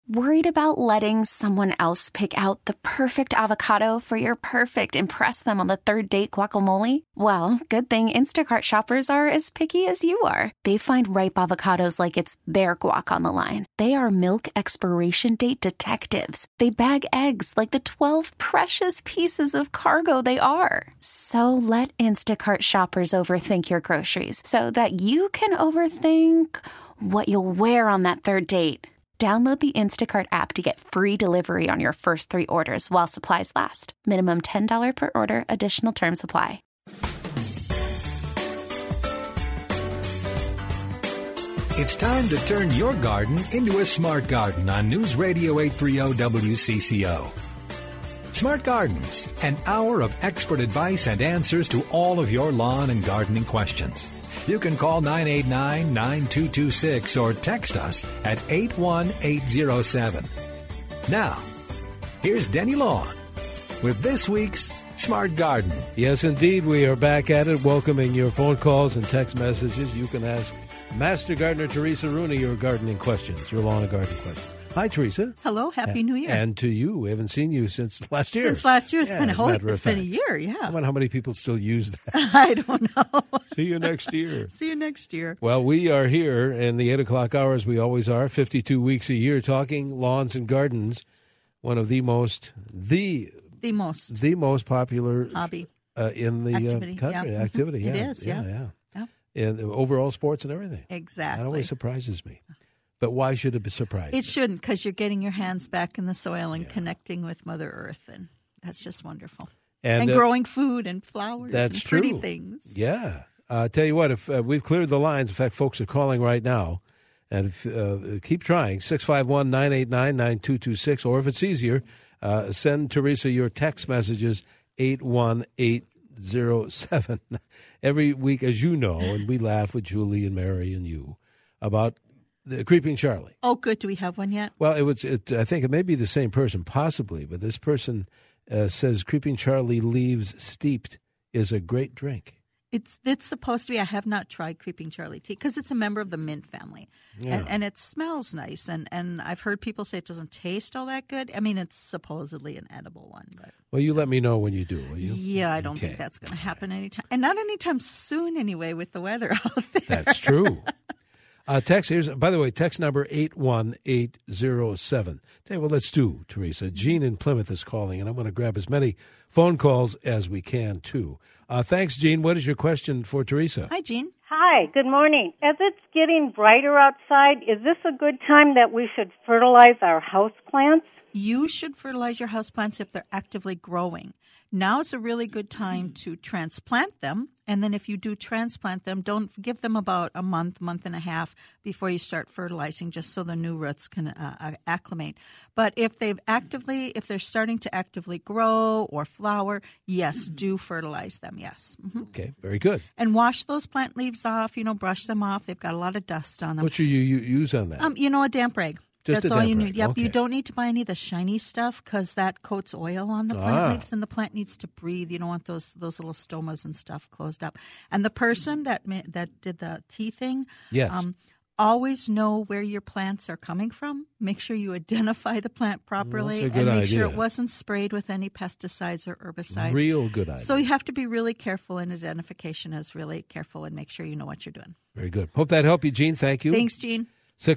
Worried about letting someone else pick out the perfect avocado for your perfect impress them on the third date guacamole? Well, good thing Instacart shoppers are as picky as you are. They find ripe avocados like it's their guac on the line. They are milk expiration date detectives. They bag eggs like the 12 precious pieces of cargo they are. So let Instacart shoppers overthink your groceries so that you can overthink what you'll wear on that third date. Download the Instacart app to get free delivery on your first 3 orders while supplies last. Minimum $10 per order. Additional terms apply. It's time to turn your garden into a smart garden on News Radio 830 WCCO. Smart Gardens, an hour of expert advice and answers to all of your lawn and gardening questions. You can call 989-9226 or text us at 81807. Now, here's Denny Long with this week's Smart Garden. Yes, indeed, we are back at it, welcoming your phone calls and text messages. You can ask Master Gardener Teresa Rooney your gardening questions, your lawn and garden questions. Hi, Teresa. Hello, Happy New Year. And to you. We haven't seen you since last year. Since last year. It's been a year, yeah. I wonder how many people still use that. I don't know. See you next year. See you next year. Well, we are here in the 8 o'clock hour, as we always are, 52 weeks a year, talking lawns and gardens, one of the most popular hobby in the country. Yeah. Activity, yeah. It is, yeah. And overall sports and everything. Exactly. That always surprises me. But why should it be surprising? It shouldn't, because you're getting your hands back in the soil and connecting with Mother Earth, and that's just wonderful. And growing food and flowers and pretty things. Yeah. Tell you what, if we've cleared the lines, in fact, folks are calling right now, and keep trying, 651-989-9226, or if it's easier, send Teresa your text messages, 81807. Every week, as you know, and we laugh with Julie and Mary and you about the Creeping Charlie. Oh, good. Do we have one yet? Well, I think it may be the same person, possibly, but this person says Creeping Charlie leaves steeped is a great drink. It's supposed to be. I have not tried Creeping Charlie tea because it's a member of the mint family, and it smells nice. And I've heard people say it doesn't taste all that good. I mean, it's supposedly an edible one. But well, you let me know when you do, will you? Yeah, I don't think that's going to happen anytime, and not anytime soon anyway with the weather out there. That's true. Text here's, by the way, text number 81807. Well, let's do, Teresa. Gene in Plymouth is calling, and I'm going to grab as many phone calls as we can, too. Thanks, Gene. What is your question for Teresa? Hi, Gene. Hi, good morning. As it's getting brighter outside, is this a good time that we should fertilize our houseplants? You should fertilize your houseplants if they're actively growing. Now is a really good time to transplant them. And then if you do transplant them, don't give them about a month and a half before you start fertilizing, just so the new roots can acclimate. But if they're starting to actively grow or flower, yes, do fertilize them, yes. Mm-hmm. Okay, very good. And wash those plant leaves off, brush them off. They've got a lot of dust on them. What should you use on that? A damp rag. That's all you need. Rag. Yep, okay. You don't need to buy any of the shiny stuff because that coats oil on the plant leaves, and the plant needs to breathe. You don't want those little stomas and stuff closed up. And the person that did the tea thing, yes. Always know where your plants are coming from. Make sure you identify the plant properly, That's a good and make idea. sure it wasn't sprayed with any pesticides or herbicides. Real good idea. So you have to be really careful, and identification is really careful, and make sure you know what you're doing. Very good. Hope that helped you, Gene. Thank you. Thanks, Gene.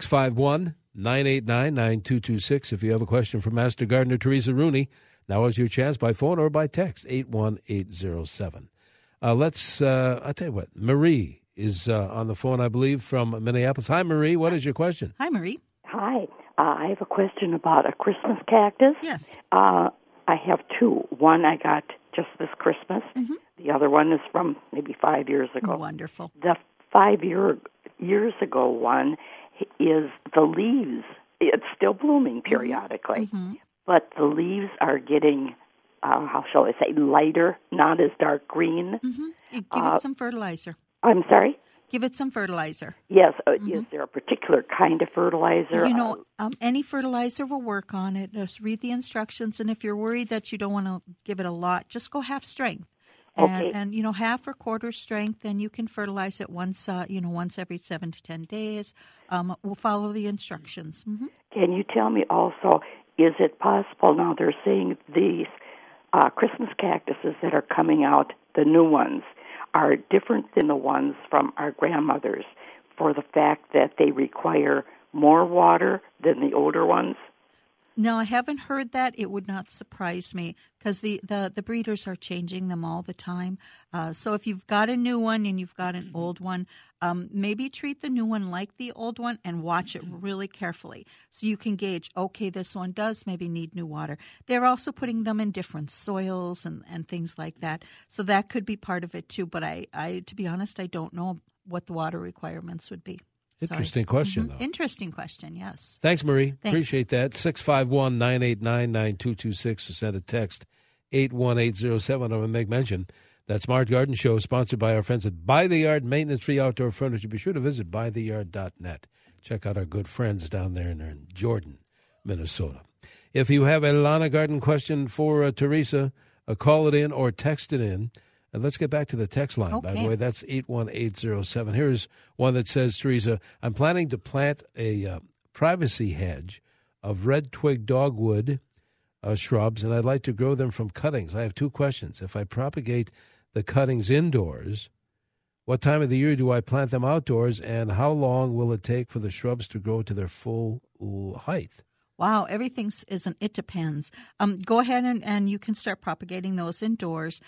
651-989-9226. If you have a question for Master Gardener Teresa Rooney, now is your chance by phone or by text, 81807. I'll tell you what, Marie is on the phone, I believe, from Minneapolis. Hi, Marie. What is your question? Hi, Marie. Hi. I have a question about a Christmas cactus. Yes. I have two. One I got just this Christmas. Mm-hmm. The other one is from maybe 5 years ago. Wonderful. The 5 years ago one is the leaves. It's still blooming periodically, but the leaves are getting, how shall I say, lighter, not as dark green. Mm-hmm. Give it some fertilizer. I'm sorry? Give it some fertilizer. Yes. Is there a particular kind of fertilizer? Any fertilizer will work on it. Just read the instructions, and if you're worried that you don't want to give it a lot, just go half strength. And half or quarter strength, and you can fertilize it once every 7 to 10 days. We'll follow the instructions. Mm-hmm. Can you tell me also, is it possible now they're saying these Christmas cactuses that are coming out, the new ones, are different than the ones from our grandmothers for the fact that they require more water than the older ones? No, I haven't heard that. It would not surprise me because the breeders are changing them all the time. So if you've got a new one and you've got an old one, maybe treat the new one like the old one and watch it really carefully so you can gauge, okay, this one does maybe need new water. They're also putting them in different soils and things like that. So that could be part of it too. But I to be honest, I don't know what the water requirements would be. Interesting question, though. Interesting question, yes. Thanks, Marie. Thanks. Appreciate that. 651-989-9226 or send a text 81807. I want to make mention that Smart Garden Show is sponsored by our friends at By the Yard Maintenance-Free Outdoor Furniture. Be sure to visit bytheyard.net. Check out our good friends down there in Jordan, Minnesota. If you have a Lana Garden question for Teresa, call it in or text it in. And let's get back to the text line, okay. By the way. That's 81807. Here's one that says, Teresa, I'm planning to plant a privacy hedge of red twig dogwood shrubs, and I'd like to grow them from cuttings. I have two questions. If I propagate the cuttings indoors, what time of the year do I plant them outdoors, and how long will it take for the shrubs to grow to their full height? Wow, it depends. Go ahead and you can start propagating those indoors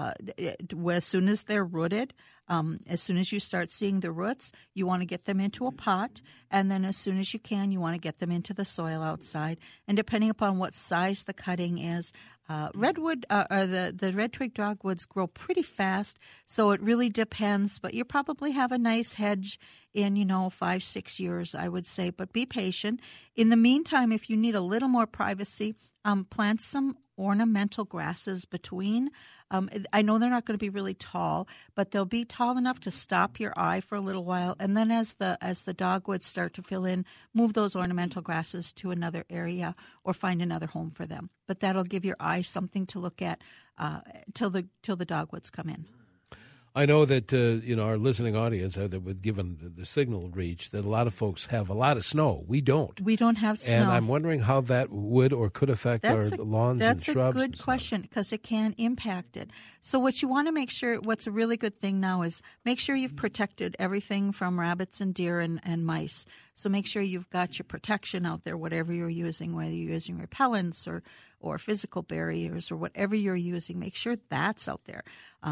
as soon as they're rooted. As soon as you start seeing the roots, you want to get them into a pot, and then as soon as you can, you want to get them into the soil outside. And depending upon what size the cutting is, redwood or the red twig dogwoods grow pretty fast, so it really depends. But you probably have a nice hedge in 5-6 years, I would say. But be patient. In the meantime, if you need a little more privacy, plant some ornamental grasses between. I know they're not going to be really tall, but they'll be tall enough to stop your eye for a little while. And then as the dogwoods start to fill in, move those ornamental grasses to another area or find another home for them. But that'll give your eye something to look at till the dogwoods come in. I know that our listening audience, that given the signal reach, that a lot of folks have a lot of snow. We don't. We don't have snow. And I'm wondering how that would or could affect our lawns and shrubs. That's a good question because it can impact it. So what you want to make sure, what's a really good thing now is make sure you've protected everything from rabbits and deer and mice. So make sure you've got your protection out there, whatever you're using, whether you're using repellents or physical barriers or whatever you're using, make sure that's out there.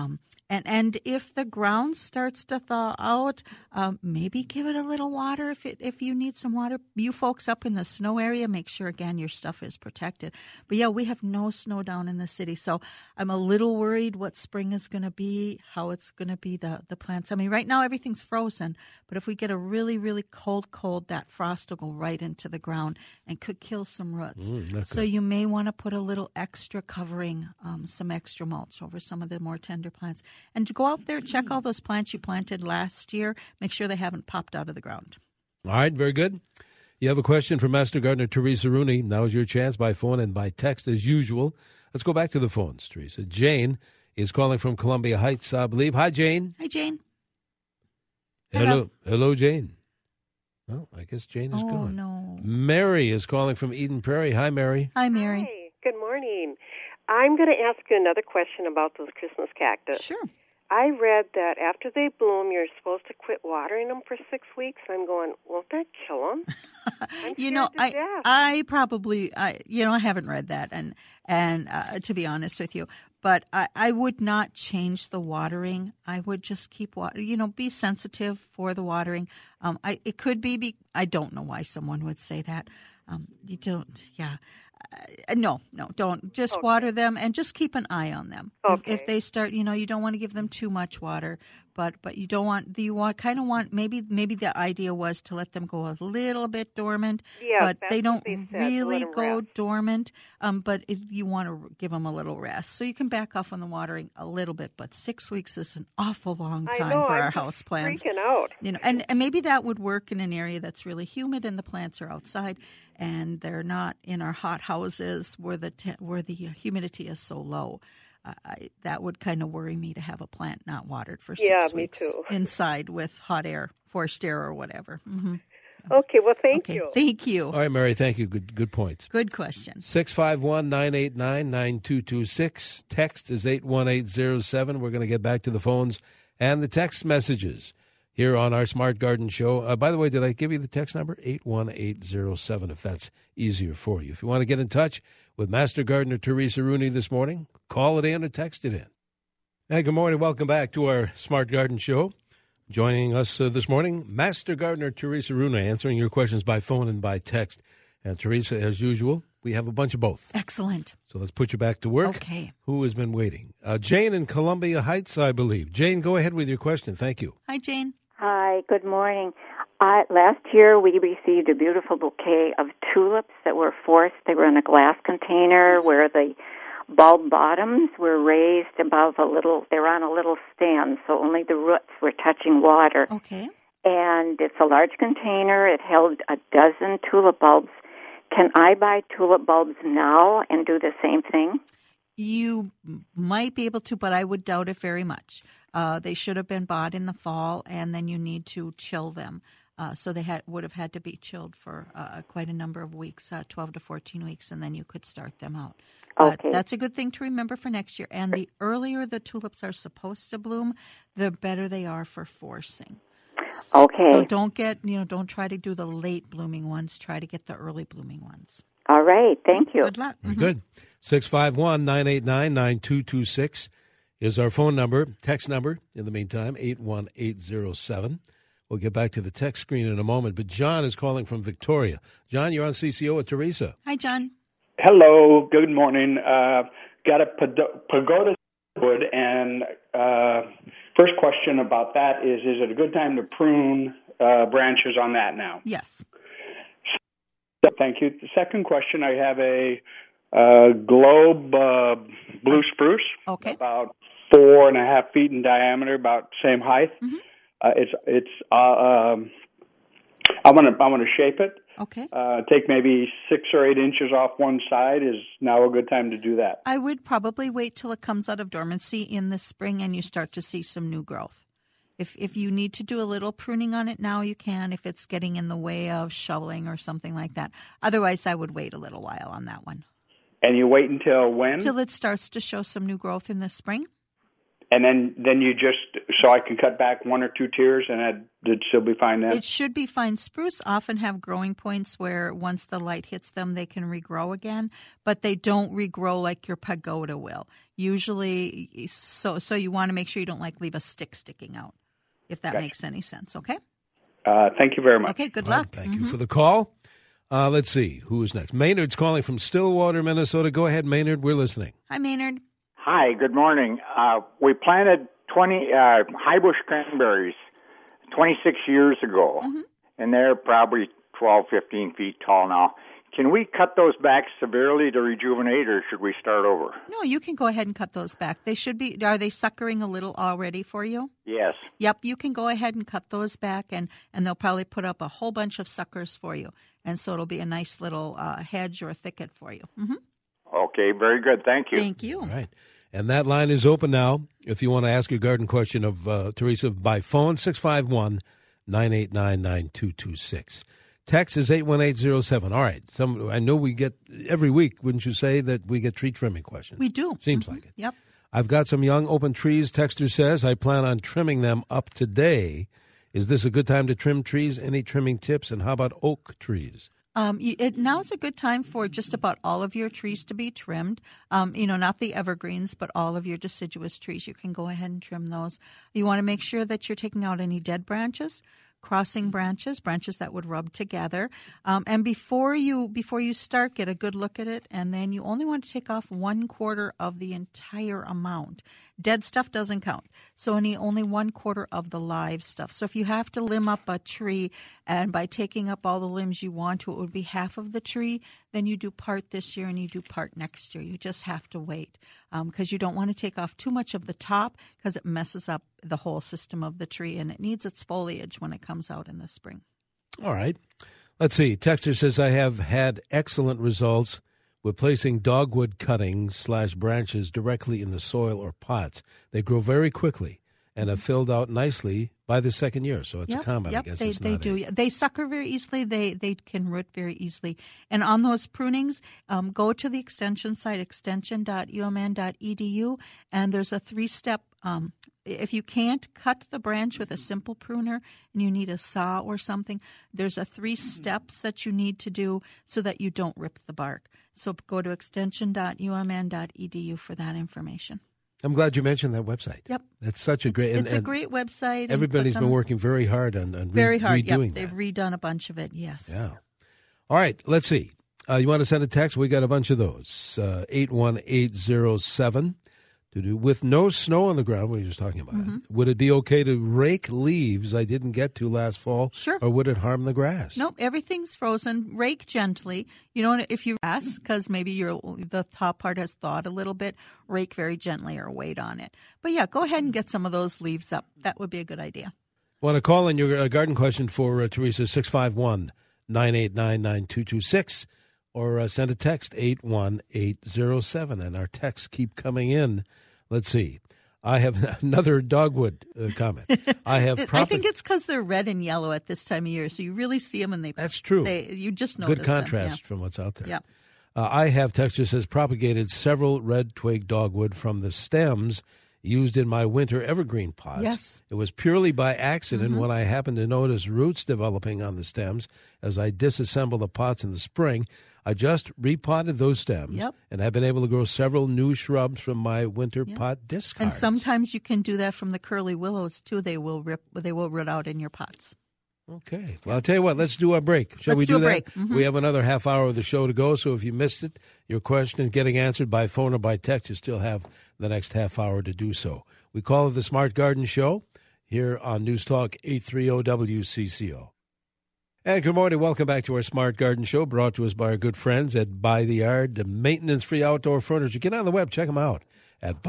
And if the ground starts to thaw out, maybe give it a little water if you need some water. You folks up in the snow area, make sure, again, your stuff is protected. But, yeah, we have no snow down in the city, so I'm a little worried what spring is going to be, how it's going to be the plants. I mean, right now everything's frozen, but if we get a really, really cold, that frost will go right into the ground and could kill some roots. So you may want to put a little extra covering, some extra mulch over some of the more tender plants. And to go out there, check all those plants you planted last year. Make sure they haven't popped out of the ground. All right, very good. You have a question for Master Gardener Teresa Rooney. Now's your chance by phone and by text as usual. Let's go back to the phones, Teresa. Jane is calling from Columbia Heights, I believe. Hi, Jane. Hi, Jane. Hello, Jane. Oh, I guess Jane is gone. Oh, no. Mary is calling from Eden Prairie. Hi, Mary. Hi, Mary. Hi. Good morning. I'm going to ask you another question about those Christmas cactus. Sure. I read that after they bloom, you're supposed to quit watering them for 6 weeks. I'm going, won't that kill them? I probably, I haven't read that, and to be honest with you, but I would not change the watering. I would just keep be sensitive for the watering. It could be, I don't know why someone would say that. You don't, yeah. No, don't. Just water them and just keep an eye on them. Okay. If they start, you don't want to give them too much water, but you don't want. Maybe the idea was to let them go a little bit dormant. Yeah, but they don't really go rest. dormant. But you want to give them a little rest, so you can back off on the watering a little bit. But 6 weeks is an awful long time for our house plants. Freaking out. And maybe that would work in an area that's really humid and the plants are outside. And they're not in our hot houses where the humidity is so low. that would kind of worry me to have a plant not watered for 6 weeks. Me too. Inside with hot air, forced air, or whatever. Mm-hmm. Okay, well, thank you. Thank you. All right, Mary, thank you. Good points. Good question. 651-989-9226. Text is 81807. We're going to get back to the phones and the text messages here on our Smart Garden Show. By the way, did I give you the text number? 81807, if that's easier for you. If you want to get in touch with Master Gardener Teresa Rooney this morning, call it in or text it in. Hey, good morning. Welcome back to our Smart Garden Show. Joining us this morning, Master Gardener Teresa Rooney, answering your questions by phone and by text. And Teresa, as usual, we have a bunch of both. Excellent. So let's put you back to work. Okay. Who has been waiting? Jane in Columbia Heights, I believe. Jane, go ahead with your question. Thank you. Hi, Jane. Hi, good morning. Last year we received a beautiful bouquet of tulips that were forced. They were in a glass container where the bulb bottoms were raised above they were on a little stand, so only the roots were touching water. Okay. And it's a large container. It held a dozen tulip bulbs. Can I buy tulip bulbs now and do the same thing? You might be able to, but I would doubt it very much. They should have been bought in the fall, and then you need to chill them. So they would have had to be chilled for quite a number of weeks, 12 to 14 weeks, and then you could start them out. Okay. That's a good thing to remember for next year. And the earlier the tulips are supposed to bloom, the better they are for forcing. Okay. So don't try to do the late blooming ones. Try to get the early blooming ones. All right. Thank you. Good luck. Very good. 651-989-9226 is our phone number. Text number, in the meantime, 81807. We'll get back to the text screen in a moment. But John is calling from Victoria. John, you're on CCO with Teresa. Hi, John. Hello, good morning. Got a pagoda wood, and first question about that is it a good time to prune branches on that now? Yes. Thank you. The second question, I have a globe blue spruce, okay, about 4.5 feet in diameter, about same height. Mm-hmm. I want to shape it. Okay. Take maybe 6 or 8 inches off one side. Is now a good time to do that? I would probably wait till it comes out of dormancy in the spring and you start to see some new growth. If you need to do a little pruning on it now, you can, if it's getting in the way of shoveling or something like that. Otherwise, I would wait a little while on that one. And you wait until when? Till it starts to show some new growth in the spring. And then you so I can cut back 1 or 2 tiers and it'd still be fine then? It should be fine. Spruce often have growing points where once the light hits them, they can regrow again, but they don't regrow like your pagoda will. Usually, so you want to make sure you don't leave a stick sticking out, if that makes any sense, okay? Thank you very much. Okay, good luck. Thank you for the call. Let's see, who is next? Maynard's calling from Stillwater, Minnesota. Go ahead, Maynard. We're listening. Hi, Maynard. Hi, good morning. We planted 20 high bush cranberries 26 years ago, and they're probably 12, 15 feet tall now. Can we cut those back severely to rejuvenate, or should we start over? No, you can go ahead and cut those back. They should be. Are they suckering a little already for you? Yes. Yep, you can go ahead and cut those back, and they'll probably put up a whole bunch of suckers for you. And so it'll be a nice little hedge or a thicket for you. Mm-hmm. Okay, very good. Thank you. Thank you. All right. And that line is open now. If you want to ask your garden question of Teresa by phone, 651-989-9226. Text is 81807. All right. I know we get, every week, wouldn't you say, that we get tree trimming questions? We do. Seems like it. Yep. I've got some young open trees. Texter says, I plan on trimming them up today. Is this a good time to trim trees? Any trimming tips? And how about oak trees? Now's a good time for just about all of your trees to be trimmed. Not the evergreens, but all of your deciduous trees. You can go ahead and trim those. You want to make sure that you're taking out any dead branches, crossing branches that would rub together. And before you start, get a good look at it, and then you only want to take off 1/4 of the entire amount. Dead stuff doesn't count, so only 1/4 of the live stuff. So if you have to limb up a tree, and by taking up all the limbs you want to, it would be half of the tree, then you do part this year and you do part next year. You just have to wait because you don't want to take off too much of the top because it messes up the whole system of the tree, and it needs its foliage when it comes out in the spring. All right. Let's see. Texter says, I have had excellent results with placing dogwood cuttings / branches directly in the soil or pots. They grow very quickly and have filled out nicely by the second year. So it's a common, I guess. They do. They sucker very easily. They can root very easily. And on those prunings, go to the extension site, extension.umn.edu, and there's a 3-step. If you can't cut the branch with a simple pruner and you need a saw or something, there's a 3 steps that you need to do so that you don't rip the bark. So go to extension.umn.edu for that information. I'm glad you mentioned that website. Yep. It's such a great... It's a great website. Everybody's been working very hard on redoing that. They've redone a bunch of it, yes. Yeah. All right, let's see. You want to send a text? We got a bunch of those. 81807. With no snow on the ground, we were just talking about it, would it be okay to rake leaves I didn't get to last fall? Sure. Or would it harm the grass? Nope, everything's frozen. Rake gently. You know, if you ask, because maybe the top part has thawed a little bit, rake very gently or wait on it. But yeah, go ahead and get some of those leaves up. That would be a good idea. Want to call in your garden question for Teresa, 651-989-9226, or send a text, 81807. And our texts keep coming in. Let's see. I have another dogwood comment. I think it's because they're red and yellow at this time of year, so you really see them, and that's true. You just notice good contrast them. From what's out there. Yeah. I have texture says propagated several red twig dogwood from the stems used in my winter evergreen pots. Yes. It was purely by accident when I happened to notice roots developing on the stems as I disassembled the pots in the spring. I just repotted those stems and have been able to grow several new shrubs from my winter pot discards. And sometimes you can do that from the curly willows too. They will root out in your pots. Okay. Well, I'll tell you what, let's do our break. Shall we do that? Break. Mm-hmm. We have another half hour of the show to go, so if you missed it, your question getting answered by phone or by text, you still have the next half hour to do so. We call it the Smart Garden Show here on News Talk 830 WCCO. And good morning. Welcome back to our Smart Garden Show, brought to us by our good friends at By the Yard, the maintenance-free outdoor furniture. Get on the web, check them out at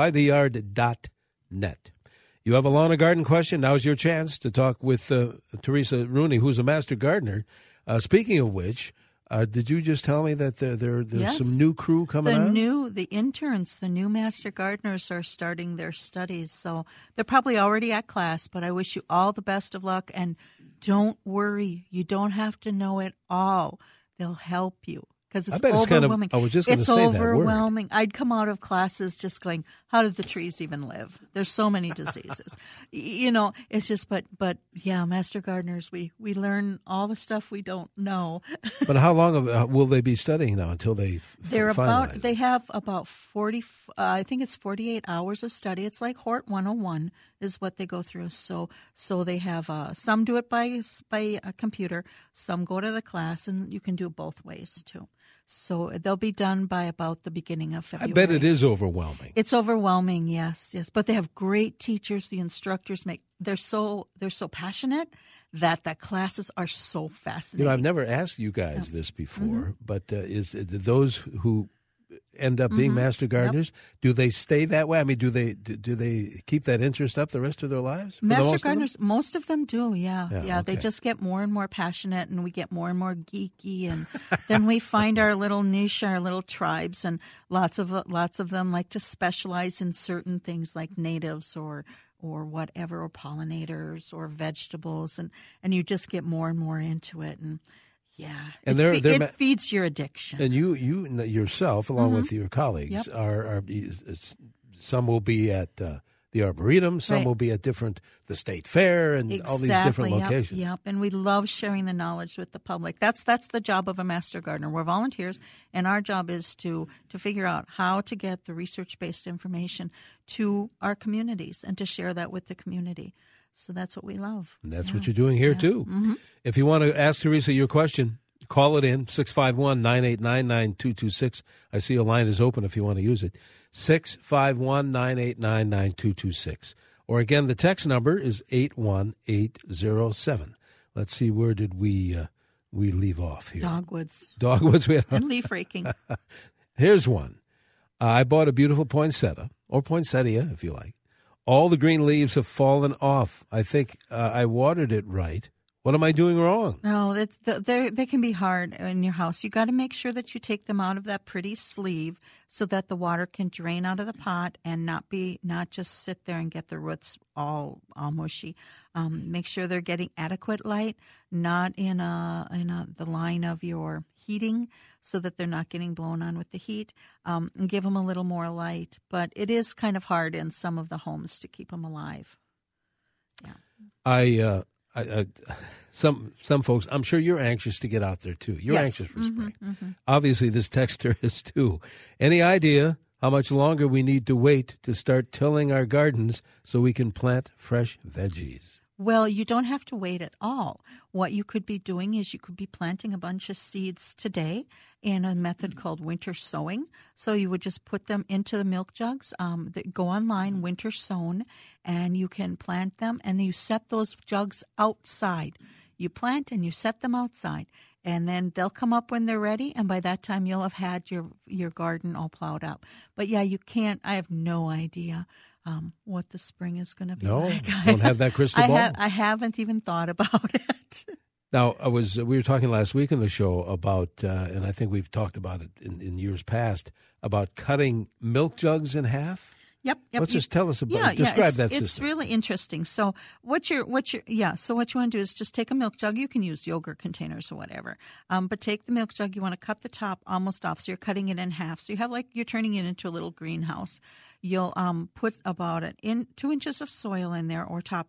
bytheyard.net. You have a lawn or garden question? Now's your chance to talk with Teresa Rooney, who's a master gardener. Speaking of which, did you just tell me that there's some new crew coming on? The interns, the new master gardeners are starting their studies. So they're probably already at class, but I wish you all the best of luck. And don't worry. You don't have to know it all. They'll help you. Because it's overwhelming. I was just going to say that word. It's overwhelming. I'd come out of classes just going, how did the trees even live? There's so many diseases. It's just, but yeah, master gardeners, we learn all the stuff we don't know. But how long will they be studying now until they finalize? They have about 40, I think it's 48 hours of study. It's like Hort 101 is what they go through. So they have, some do it by a computer, some go to the class, and you can do it both ways too. So they'll be done by about the beginning of February. I bet it is overwhelming. It's overwhelming, yes. But they have great teachers. The instructors they're so passionate that the classes are so fascinating. I've never asked you guys this before, but is those who end up being master gardeners, do they stay that way? I mean, do they keep that interest up the rest of their lives? Master gardeners, most of them do, yeah. Okay. They just get more and more passionate, and we get more and more geeky, and then we find our little niche, our little tribes, and lots of them like to specialize in certain things like natives or whatever, or pollinators or vegetables, and you just get more and more into it, and yeah, and it feeds your addiction. And you yourself, along with your colleagues, are some will be at the Arboretum, some will be at the State Fair, and all these different locations. Yep, and we love sharing the knowledge with the public. That's the job of a master gardener. We're volunteers, and our job is to figure out how to get the research-based information to our communities and to share that with the community. So that's what we love. And that's what you're doing here, too. Mm-hmm. If you want to ask Teresa your question, call it in, 651-989-9226. I see a line is open if you want to use it, 651-989-9226. Or again, the text number is 81807. Let's see, where did we leave off here? Dogwoods. And leaf raking. Here's one. I bought a beautiful poinsettia, or poinsettia if you like. All the green leaves have fallen off. I think I watered it right. What am I doing wrong? No, they can be hard in your house. You got to make sure that you take them out of that pretty sleeve so that the water can drain out of the pot and not just sit there and get the roots all mushy. Make sure they're getting adequate light, not in the line of your heating, so that they're not getting blown on with the heat. And give them a little more light, but it is kind of hard in some of the homes to keep them alive. Yeah. Some folks, I'm sure you're anxious to get out there too. You're anxious for spring. Obviously, this texter is too. Any idea how much longer we need to wait to start tilling our gardens so we can plant fresh veggies? Well, you don't have to wait at all. What you could be doing is you could be planting a bunch of seeds today in a method called winter sowing. So you would just put them into the milk jugs. Go online, winter sown, and you can plant them. And you set those jugs outside. You plant and you set them outside. And then they'll come up when they're ready. And by that time, you'll have had your garden all plowed up. But yeah, you can't. I have no idea what the spring is going to be like. Don't have that crystal ball. I haven't even thought about it. Now, we were talking last week on the show about, and I think we've talked about it in years past, about cutting milk jugs in half. Yep. Tell us about it. Describe that system. It's really interesting. So what you want to do is just take a milk jug. You can use yogurt containers or whatever. But take the milk jug. You want to cut the top almost off. So you're cutting it in half. So you have you're turning it into a little greenhouse. You'll put about 2 inches of soil in there, or top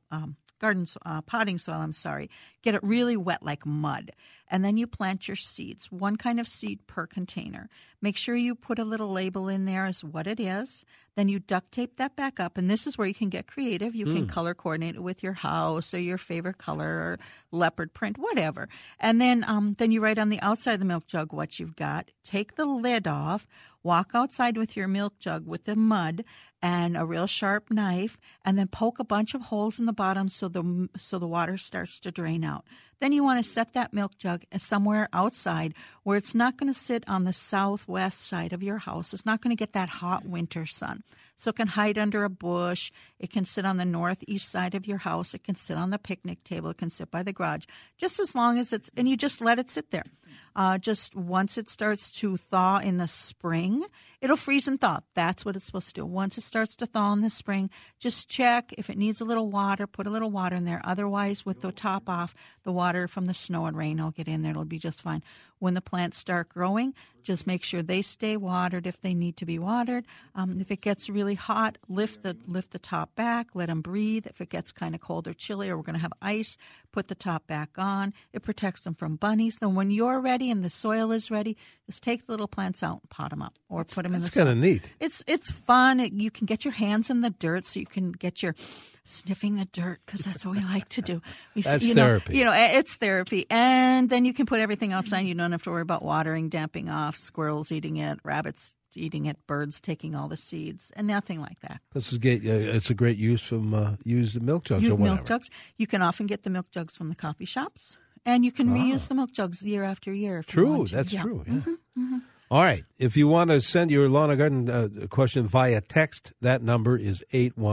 potting soil. Get it really wet like mud. And then you plant your seeds, one kind of seed per container. Make sure you put a little label in there as what it is. Then you duct tape that back up. And this is where you can get creative. You can color coordinate it with your house or your favorite color or leopard print, whatever. And then you write on the outside of the milk jug what you've got. Take the lid off. Walk outside with your milk jug with the mud and a real sharp knife, and then poke a bunch of holes in the bottom so the water starts to drain out. Then you want to set that milk jug somewhere outside where it's not going to sit on the southwest side of your house. It's not going to get that hot winter sun. So it can hide under a bush. It can sit on the northeast side of your house. It can sit on the picnic table. It can sit by the garage. Just as long as and you just let it sit there. Just once it starts to thaw in the spring, it'll freeze and thaw. That's what it's supposed to do. Once it starts to thaw in the spring, just check if it needs a little water, put a little water in there. Otherwise, with the top off, the water from the snow and rain will get in there. It'll be just fine. When the plants start growing, just make sure they stay watered if they need to be watered. If it gets really hot, lift the top back, let them breathe. If it gets kind of cold or chilly, or we're going to have ice, put the top back on. It protects them from bunnies. Then when you're ready and the soil is ready, just take the little plants out and pot them up, or put them in the soil. That's kind of neat. It's fun. You can get your hands in the dirt, so you can get your sniffing the dirt, because that's what we like to do. That's therapy. It's therapy. And then you can put everything outside. You don't have to worry about watering, damping off, squirrels eating it, rabbits eating it, birds taking all the seeds, and nothing like that. This is great. It's a great use from use the milk jugs or whatever. Milk jugs. You can often get the milk jugs from the coffee shops, and you can reuse the milk jugs year after year. If you want to. That's true. Yeah. Mm-hmm. All right. If you want to send your lawn and garden question via text, that number is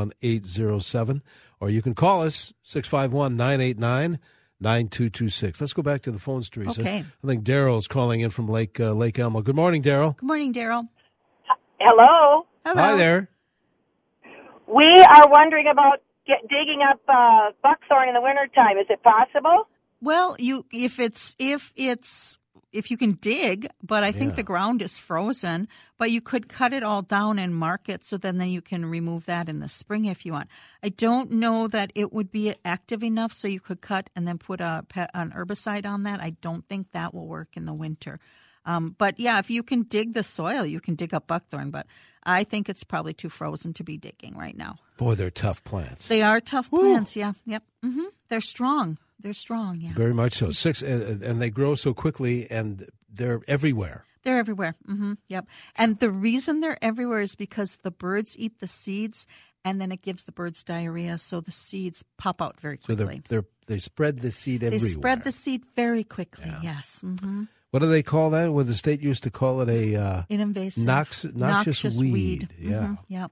81807, or you can call us 651-989-9226. Let's go back to the phones, Teresa. Okay. I think Daryl's calling in from Lake Elmo. Good morning, Daryl. Good morning, Daryl. Hello. Hi there. We are wondering about digging up buckthorn in the wintertime. Is it possible? Well, if you can dig, but I think the ground is frozen, but you could cut it all down and mark it, so then you can remove that in the spring if you want. I don't know that it would be active enough so you could cut and then put an herbicide on that. I don't think that will work in the winter. But yeah, if you can dig the soil, you can dig up buckthorn, but I think it's probably too frozen to be digging right now. Boy, they're tough plants. They are tough plants, yeah. Yep. Mm-hmm. They're strong. They're strong, yeah. Very much so. And they grow so quickly, and they're everywhere. They're everywhere. Mm-hmm. Yep. And the reason they're everywhere is because the birds eat the seeds, and then it gives the birds diarrhea, so the seeds pop out very quickly. So they spread the seed everywhere. They spread the seed very quickly, yes. Mm-hmm. What do they call that? Well, the state used to call it an invasive noxious weed. Yeah. Mm-hmm. Yep.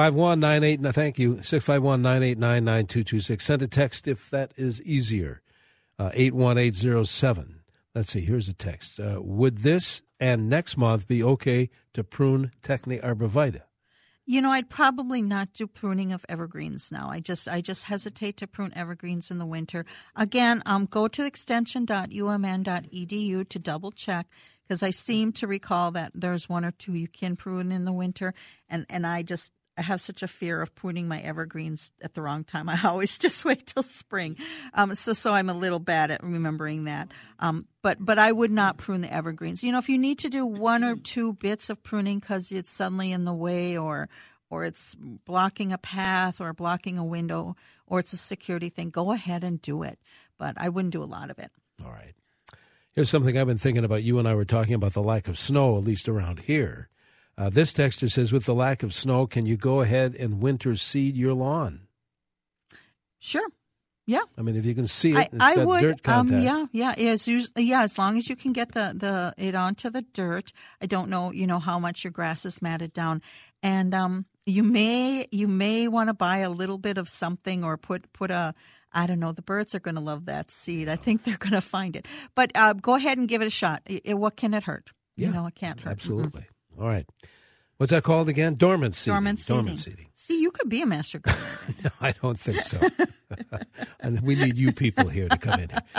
651-98. Thank you. 651-989-9226. Send a text if that is easier. 81807. Let's see, here's a text. Would this and next month be okay to prune Techne arborvitae? I'd probably not do pruning of evergreens now. I just hesitate to prune evergreens in the winter. Again, go to extension.umn.edu to double check, because I seem to recall that there's one or two you can prune in the winter, and I have such a fear of pruning my evergreens at the wrong time. I always just wait till spring. So I'm a little bad at remembering that. But I would not prune the evergreens. If you need to do one or two bits of pruning because it's suddenly in the way, or it's blocking a path or blocking a window, or it's a security thing, go ahead and do it. But I wouldn't do a lot of it. All right. Here's something I've been thinking about. You and I were talking about the lack of snow, at least around here. This texter says, with the lack of snow, can you go ahead and winter seed your lawn? Sure. Yeah. I mean, if you can see it, I would. Dirt contact. Yeah. As long as you can get it onto the dirt. I don't know, how much your grass is matted down, and you may want to buy a little bit of something, or put a. I don't know. The birds are going to love that seed. I think they're going to find it. But go ahead and give it a shot. What can it hurt? Yeah, it can't hurt. Absolutely. Mm-hmm. All right. What's that called again? Dormant seeding. Dormant seeding. See, you could be a master gardener. No, I don't think so. And we need you people here to come in here.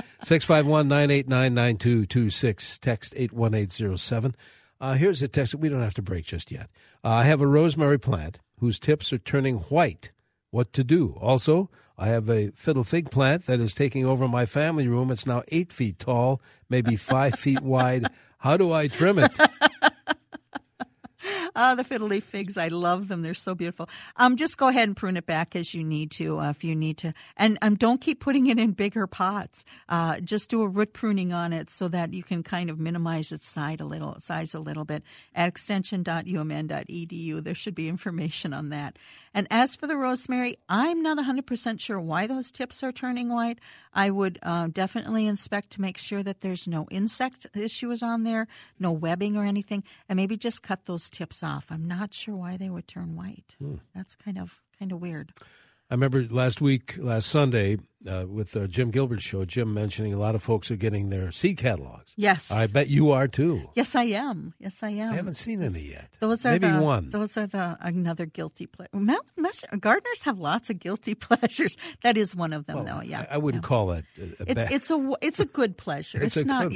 651-989-9226. Text 81807. Here's a text. We don't have to break just yet. I have a rosemary plant whose tips are turning white. What to do? Also, I have a fiddle fig plant that is taking over my family room. It's now 8 feet tall, maybe 5 feet wide. How do I trim it? The fiddly figs, I love them. They're so beautiful. Just go ahead and prune it back as you need to, if you need to. And don't keep putting it in bigger pots. Just do a root pruning on it so that you can kind of minimize its size a little bit. At extension.umn.edu, there should be information on that. And as for the rosemary, I'm not 100% sure why those tips are turning white. I would definitely inspect to make sure that there's no insect issues on there, no webbing or anything, and maybe just cut those tips off. I'm not sure why they would turn white. That's kind of weird. I remember last Sunday, with Jim Gilbert's show, Jim mentioning a lot of folks are getting their seed catalogs. Yes. I bet you are too. Yes, I am. I haven't seen any yet. Those are maybe one. Those are another guilty pleasure. Gardeners have lots of guilty pleasures. That is one of them, though. Yeah. I wouldn't call that it's a good pleasure. It's not.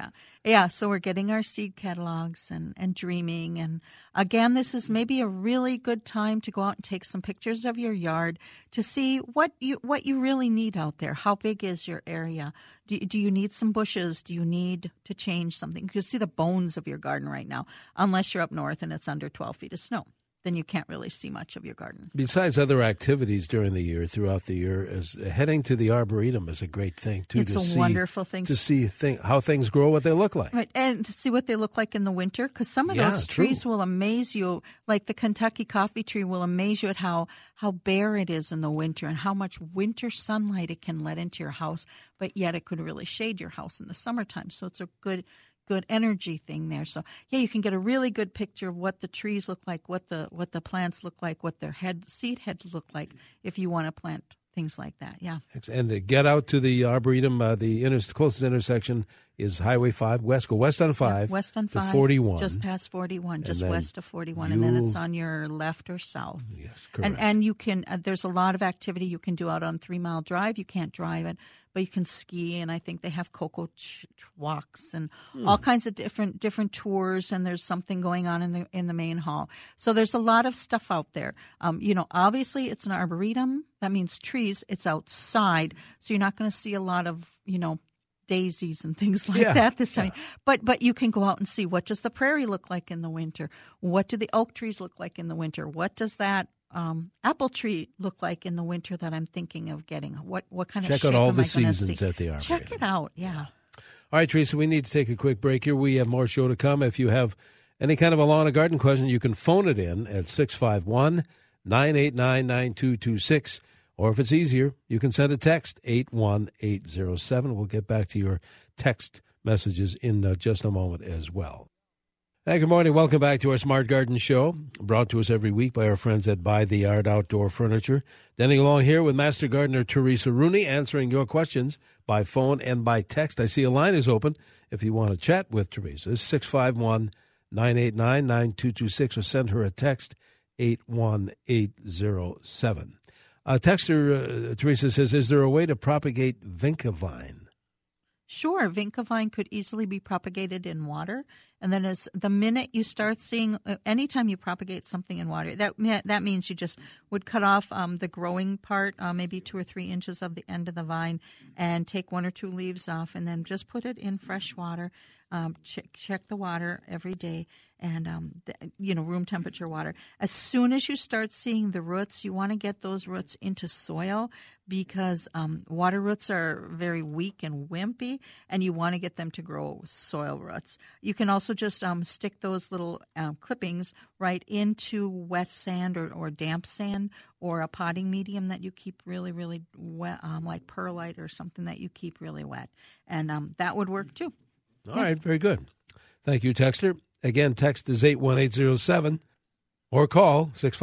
Yeah. So we're getting our seed catalogs and dreaming. And again, this is maybe a really good time to go out and take some pictures of your yard to see what you really need out there. How big is your area? Do you need some bushes? Do you need to change something? You can see the bones of your garden right now, unless you're up north and it's under 12 feet of snow. Then you can't really see much of your garden. Besides other activities throughout the year, heading to the Arboretum is a great thing, too. It's a wonderful thing. To see how things grow, what they look like. Right, and to see what they look like in the winter, because some of those trees will amaze you, like the Kentucky coffee tree will amaze you at how bare it is in the winter and how much winter sunlight it can let into your house, but yet it could really shade your house in the summertime. So it's a good energy thing there. So you can get a really good picture of what the trees look like, what the plants look like, what their seed heads look like if you want to plant things like that. Yeah. And to get out to the Arboretum, the closest intersection is Highway 5 West. Go west on 5. West on 5. 41. Just past 41, just west of 41, and then it's on your left or south. Yes, correct. And you can. There's a lot of activity you can do out on 3 Mile Drive. You can't drive it, but you can ski, and I think they have cocoa walks and all kinds of different tours. And there's something going on in the main hall. So there's a lot of stuff out there. Obviously it's an arboretum. That means trees. It's outside, so you're not going to see a lot of daisies and things like that this time. But you can go out and see, what does the prairie look like in the winter? What do the oak trees look like in the winter? What does that apple tree look like in the winter that I'm thinking of getting? What kind of shape am I going to see? Check out all the seasons at the Arboretum. Check it out, yeah. All right, Teresa, we need to take a quick break here. We have more show to come. If you have any kind of a lawn or garden question, you can phone it in at 651-989-9226. Or if it's easier, you can send a text, 81807. We'll get back to your text messages in just a moment as well. Hey, good morning. Welcome back to our Smart Garden Show, brought to us every week by our friends at By the Yard Outdoor Furniture. Denny along here with Master Gardener Teresa Rooney, answering your questions by phone and by text. I see a line is open if you want to chat with Teresa. It's 651-989-9226, or send her a text, 81807. Texter Teresa says, is there a way to propagate vinca vine? Sure, vinca vine could easily be propagated in water, and then as the minute you start seeing, anytime you propagate something in water, that means you just would cut off the growing part, maybe 2 or 3 inches of the end of the vine, and take 1 or 2 leaves off, and then just put it in fresh water. Check the water every day, and room temperature water. As soon as you start seeing the roots, you want to get those roots into soil, because water roots are very weak and wimpy, and you want to get them to grow soil roots. You can also just stick those little clippings right into wet sand or damp sand, or a potting medium that you keep really, really wet, like perlite or something that you keep really wet, and that would work too. All right, very good. Thank you, Texter. Again, text is 81807 or call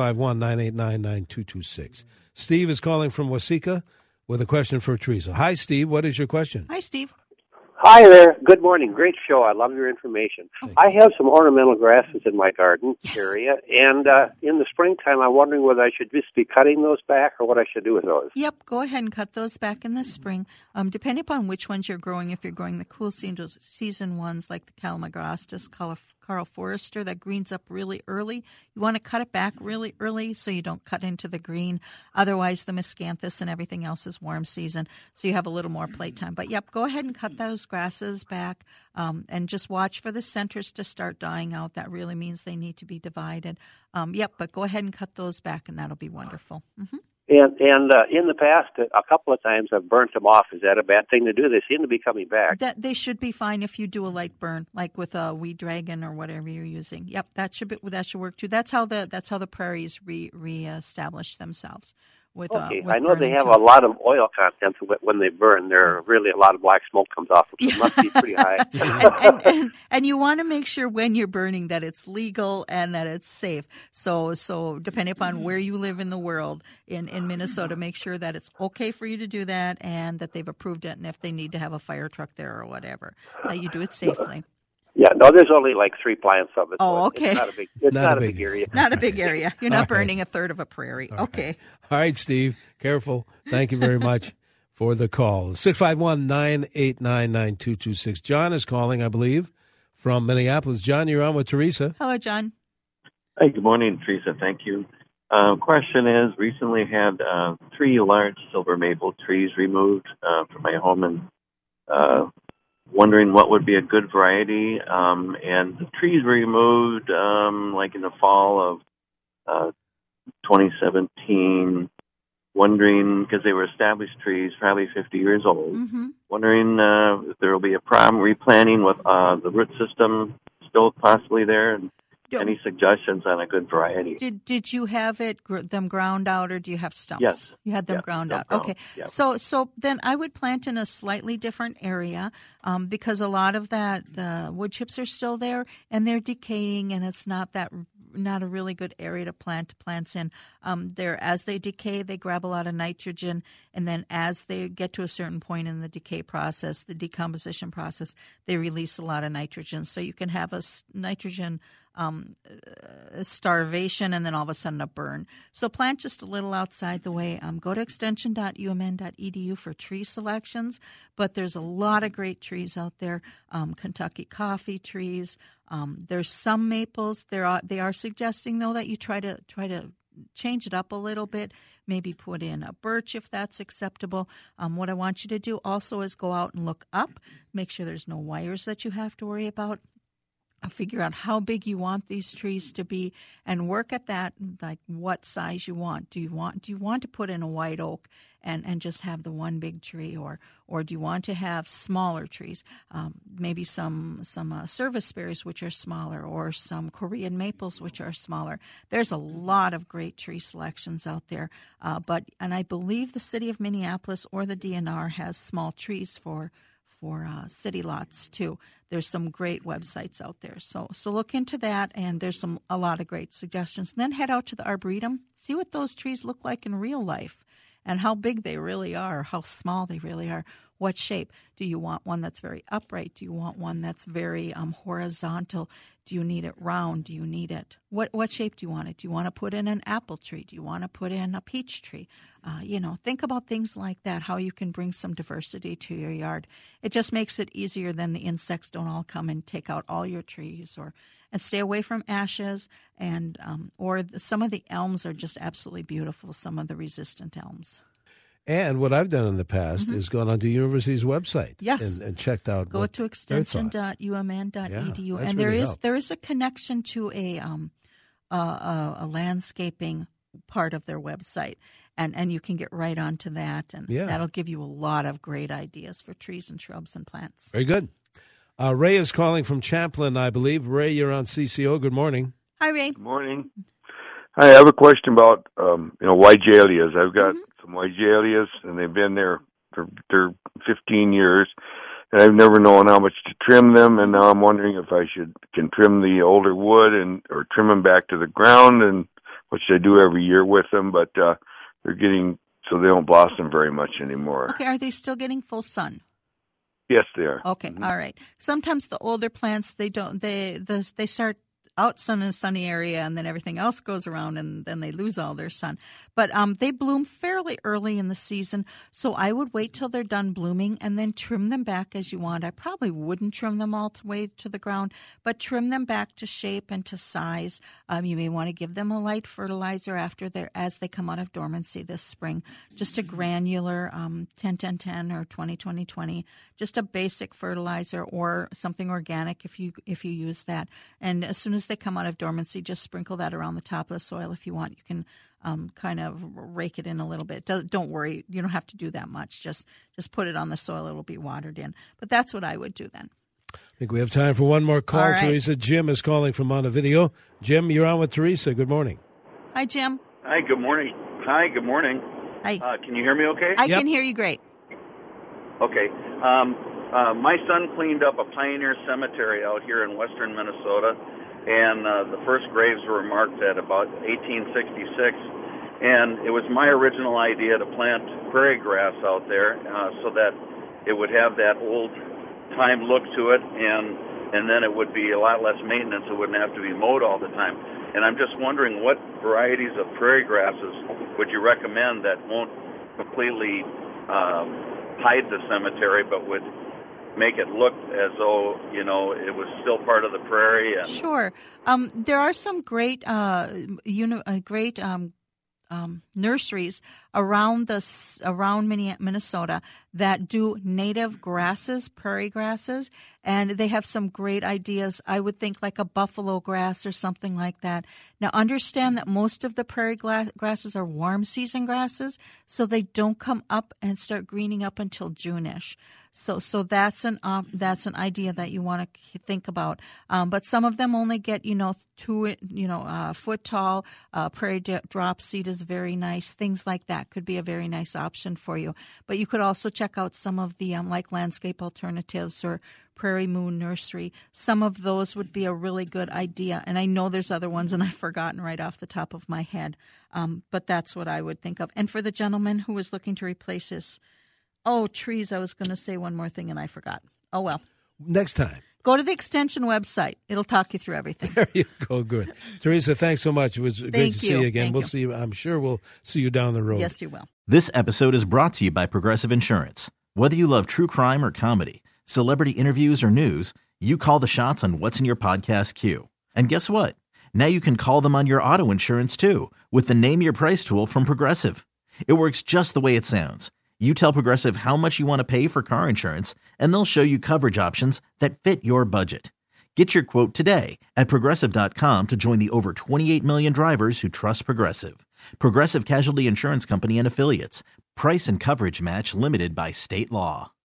651-989-9226. Steve is calling from Waseca with a question for Teresa. Hi, Steve. What is your question? Hi, Steve. Hi there. Good morning. Great show. I love your information. I have some ornamental grasses in my garden area, and in the springtime, I'm wondering whether I should just be cutting those back or what I should do with those. Yep, go ahead and cut those back in the spring. Depending upon which ones you're growing, if you're growing the cool season ones like the Calamagrostis, Carl Forrester, that greens up really early, you want to cut it back really early so you don't cut into the green. Otherwise, the miscanthus and everything else is warm season, so you have a little more playtime. But yep, go ahead and cut those grasses back, and just watch for the centers to start dying out. That really means they need to be divided. But go ahead and cut those back, and that'll be wonderful. Mm-hmm. And in the past, a couple of times I've burnt them off. Is that a bad thing to do? They seem to be coming back. That they should be fine if you do a light burn, like with a Weed Dragon or whatever you're using. Yep, that should work too. That's how the prairies reestablish themselves. With I know they have a lot of oil content when they burn. There really a lot of black smoke comes off them, so it must be pretty high. and you want to make sure when you're burning that it's legal and that it's safe. So depending upon where you live in the world, in Minnesota, make sure that it's okay for you to do that and that they've approved it, and if they need to have a fire truck there or whatever, that you do it safely. Yeah, no, there's only like 3 plants of it. Oh, okay. It's not a big area. Not a big area. You're not burning a third of a prairie. Okay. All right, Steve. Careful. Thank you very much for the call. 651-989-9226. John is calling, I believe, from Minneapolis. John, you're on with Teresa. Hello, John. Hi, good morning, Teresa. Thank you. Question is, recently had 3 large silver maple trees removed from my home, and wondering what would be a good variety. And the trees were removed like in the fall of 2017, wondering, because they were established trees, probably 50 years old, wondering if there will be a problem replanting with the root system still possibly there, and any suggestions on a good variety. Did you have them ground out, or do you have stumps? Yes. You had them ground out. Okay. Yeah. So then I would plant in a slightly different area, because a lot of the wood chips are still there and they're decaying, and it's not a really good area to plant plants in. As they decay, they grab a lot of nitrogen, and then as they get to a certain point in the decay process, the decomposition process, they release a lot of nitrogen. So you can have a nitrogen starvation and then all of a sudden a burn. So plant just a little outside the way. Go to extension.umn.edu for tree selections, but there's a lot of great trees out there. Kentucky coffee trees. There's some maples. They are suggesting though that you try to change it up a little bit. Maybe put in a birch if that's acceptable. What I want you to do also is go out and look up. Make sure there's no wires that you have to worry about. Figure out how big you want these trees to be and work at that, like what size you want. Do you want to put in a white oak and just have the one big tree, or do you want to have smaller trees? Maybe some service berries, which are smaller, or some Korean maples, which are smaller. There's a lot of great tree selections out there. And I believe the city of Minneapolis or the DNR has small trees for city lots too. There's some great websites out there. So look into that, and there's a lot of great suggestions. And then head out to the Arboretum, see what those trees look like in real life and how big they really are, how small they really are. What shape? Do you want one that's very upright? Do you want one that's very horizontal? Do you need it round? Do you need it? What shape do you want it? Do you want to put in an apple tree? Do you want to put in a peach tree? Think about things like that, how you can bring some diversity to your yard. It just makes it easier. Then the insects don't all come and take out all your trees, and stay away from ashes. And some of the elms are just absolutely beautiful, some of the resistant elms. And what I've done in the past is gone onto the university's website, yes, and checked out. Go to extension.umn.edu, and there is a connection to a landscaping part of their website, and you can get right onto that, and that'll give you a lot of great ideas for trees and shrubs and plants. Very good. Ray is calling from Champlin, I believe. Ray, you're on CCO. Good morning. Hi, Ray. Good morning. Hi, I have a question about Weigealias. I've got some Weigealias, and they've been there for 15 years, and I've never known how much to trim them. And now I'm wondering if I can trim the older wood or trim them back to the ground, and which I do every year with them. But they're getting so they don't blossom very much anymore. Okay, are they still getting full sun? Yes, they are. Okay, all right. Sometimes the older plants they start out sun in a sunny area, and then everything else goes around, and then they lose all their sun. But they bloom fairly early in the season, so I would wait till they're done blooming and then trim them back as you want. I probably wouldn't trim them all the way to the ground, but trim them back to shape and to size. You may want to give them a light fertilizer as they come out of dormancy this spring, just a granular 10-10-10 or 20-20-20, just a basic fertilizer or something organic if you use that. And as soon as they come out of dormancy, just sprinkle that around the top of the soil if you want. You can kind of rake it in a little bit. Don't worry, you don't have to do that much. Just put it on the soil; it'll be watered in. But that's what I would do then. I think we have time for one more call. All right. Teresa, Jim is calling from Montevideo. Jim, you're on with Teresa. Good morning. Hi, Jim. Hi. Good morning. Hi. Good morning. Hi. Can you hear me? Okay. I can hear you great. Okay. My son cleaned up a pioneer cemetery out here in western Minnesota. And the first graves were marked at about 1866. And it was my original idea to plant prairie grass out there so that it would have that old-time look to it, and then it would be a lot less maintenance. It wouldn't have to be mowed all the time. And I'm just wondering what varieties of prairie grasses would you recommend that won't completely hide the cemetery but would make it look as though, it was still part of the prairie. And sure. There are some great nurseries around Minnesota that do native grasses, prairie grasses, and they have some great ideas. I would think like a buffalo grass or something like that. Now, understand that most of the prairie grasses are warm season grasses, so they don't come up and start greening up until June-ish. So that's an idea that you want to think about. But some of them only get 2 foot tall. Prairie drop seed is very nice. Things like that could be a very nice option for you. But you could also check out some of the like Landscape Alternatives or Prairie Moon Nursery. Some of those would be a really good idea. And I know there's other ones, and I've forgotten right off the top of my head. But that's what I would think of. And for the gentleman who was looking to replace his trees, I was going to say one more thing, and I forgot. Oh, well. Next time. Go to the Extension website. It'll talk you through everything. There you go. Good. Teresa, thanks so much. It was great to see you again. We'll see you. I'm sure we'll see you down the road. Yes, you will. This episode is brought to you by Progressive Insurance. Whether you love true crime or comedy, celebrity interviews or news, you call the shots on what's in your podcast queue. And guess what? Now you can call them on your auto insurance too with the Name Your Price tool from Progressive. It works just the way it sounds. You tell Progressive how much you want to pay for car insurance, and they'll show you coverage options that fit your budget. Get your quote today at Progressive.com to join the over 28 million drivers who trust Progressive. Progressive Casualty Insurance Company and Affiliates. Price and coverage match limited by state law.